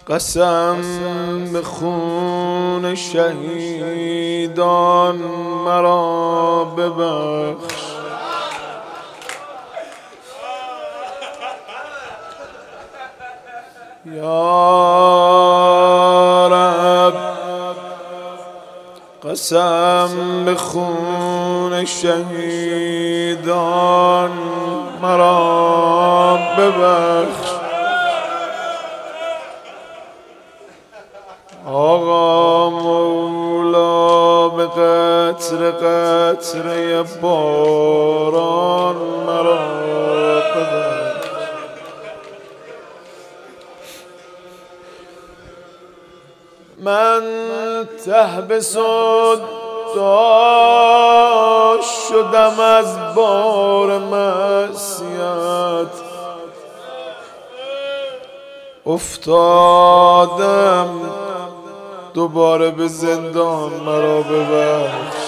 قسم به خون شهیدان مرا ببخش. یا رب قسم به خون شهیدان مرا ببخش. آقا مولا به قطره قطره باران مرا ببخش. من ته به صدا شدم از بار معصیت، افتادم دوباره به زندان مرا ببخش.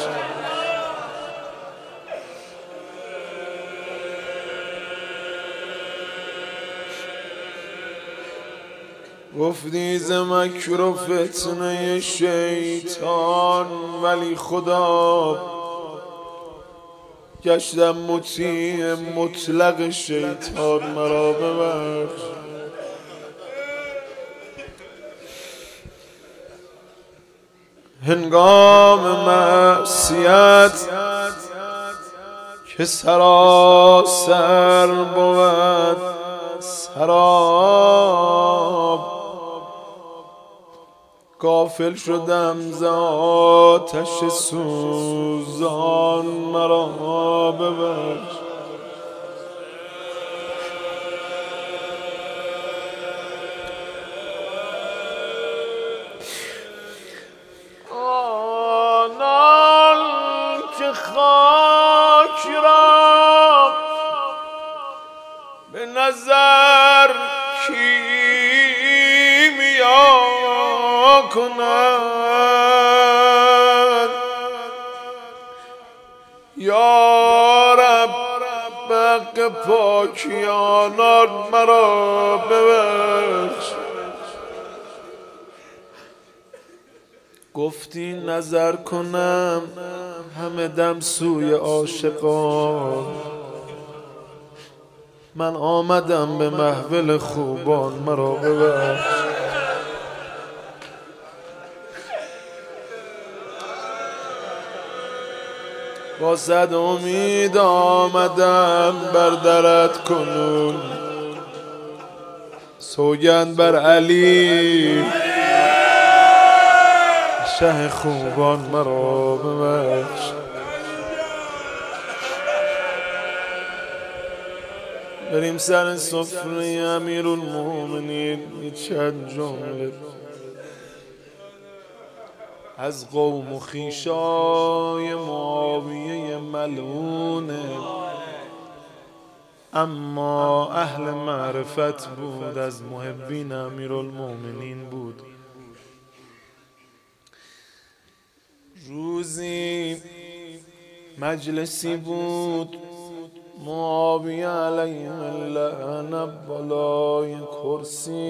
گفتی ز مکر و فتنه شیطان، ولی خدا گشتم مطیع مطلق شیطان مرا ببخش. هنگام معصیت که سراسر بود سراب، غافل شدم ز آتش سوزان مرا ببخش. آنان که خاک را به نظر کیمیا کنند، یا رب به حق پاکی آنان مرا ببخش. گفتی نظر کنم همه دم سوی عاشقان، من آمدم به محفل خوبان مرا ببخش. با صد امید آمدم بر درت کنون، سوگند بر علی شه خوبان مرا ببخش. بریم سر سفره امیرالمومنین. چند جمله از قوم و خویشای معاویه ملعونه، اما اهل معرفت بود، از محبین امیرالمومنین بود. روزی مجلسی بود، معاویه علیه اللعنه بالای کرسی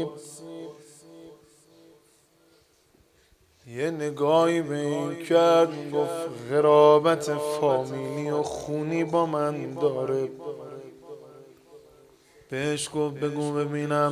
یه نگاهی به این کرد، گفت قرابت فامیلی و خونی با من داره. بهش گفت بگو ببینم.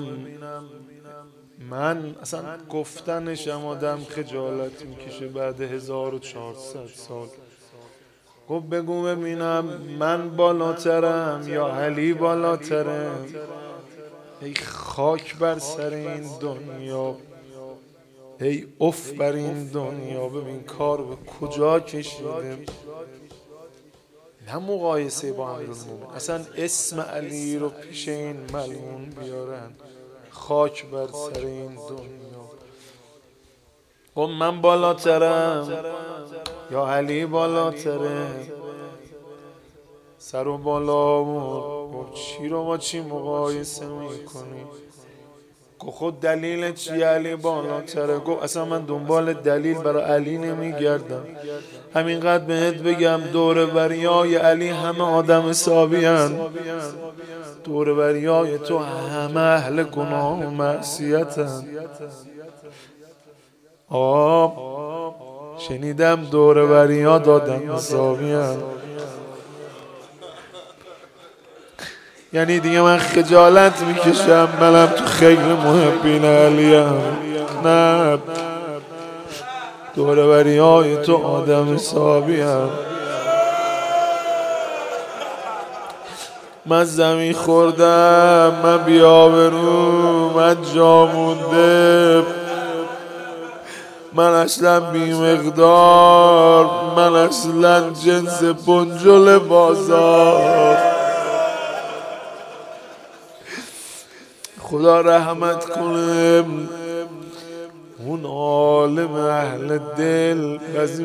من اصلا گفتنشم آدم خجالت میکشه بعد 1400 سال. گفت بگو ببینم من بالاترم یا علی بالاتره؟ ای خاک بر سر این دنیا، ای اف بر این دنیا، ببین کار به کجا کشیده. نه مقایسه با امیرالمومنین، اصلا اسم علی رو پیش این ملعون بیارن. خاک بر سر این دنیا. گفت من بالاترم یا علی بالاتره؟ سر و بالا بود. گفت چی رو با چی مقایسه میکنی؟ گفت خود دلیل چی علی بالاتره؟ گفت اصلا من دنبال دلیل برای علی نمیگردم، همینقدر بهت بگم دور بریای علی همه آدم حسابی هن، دور بریای تو همه اهل گناه و معصیت هن. شنیدم دور بریا دادم حسابی هن. یعنی دیگه من خجالت میکشم منم تو خیلی محبین علیم. نه دور بریای تو آدم حسابی هم. من زمین خوردم، من بیابرو، من جا مونده، من اصلا بی مقدار، من اصلا جنس بنجل بازار. خدا رحمت کنه اون عالم اهل دل. بعضی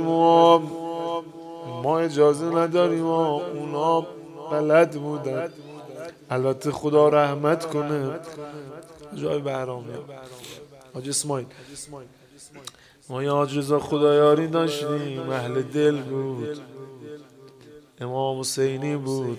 ما اجازه نداریم، اونا بلد بودن. البته خدا رحمت کنه جای بهرامی حاج اسماعیل، ما یه حاج رضا خدایاری داشتیم، اهل دل بود، امام حسینی بود،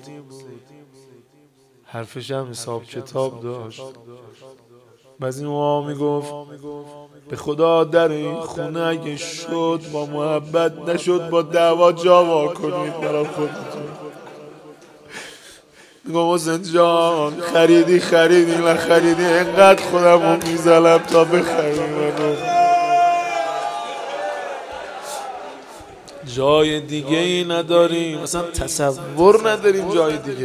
حرفش هم حساب کتاب داشت. بعضی موقع میگفت به خدا در این خونه اگه شد با محبت نشد با دعوا جا وا کنید برای خودتون. میگم حسین جان خریدی نخریدی اینقدر خودم رو میزنم تا بخریم. جای دیگه ای نداریم، اصلا تصور نداریم جای دیگه.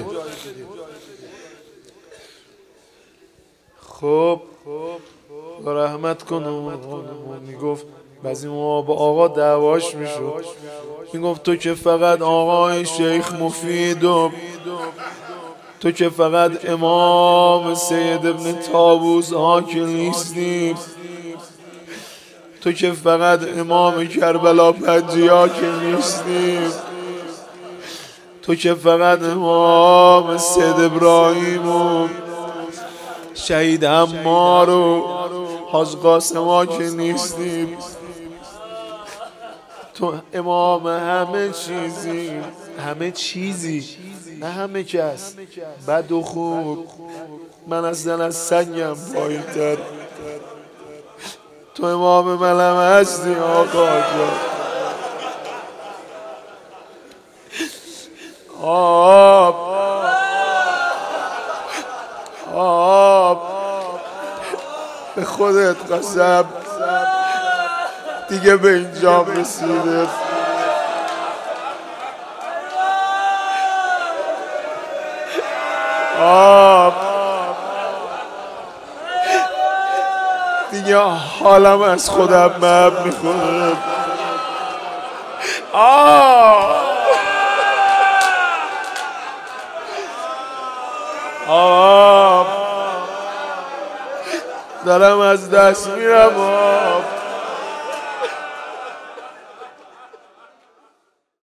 خب رحمت کنم میگفت بعضی موقع با آقا دعواش میشد، میگفت تو که فقط آقای شیخ مفید و تو که فقط امام سید ابن طاووس که نیستی، تو که فقط امام کربلا پنجیا که نیستی، تو که فقط امام سید ابراهیم و شهید عمار و حاج قاسم که نیستی، تو امام همه چیزی، همه چیزی نه همه کس، بد و خوب. من اصلا از سنگم پایین‌تر، تو امام منم هستی آقا جان. آب به خودت قسم دیگه به اینجا رسیده. دیگه حالم از خودم مب میخوره. دارم از دست میرم.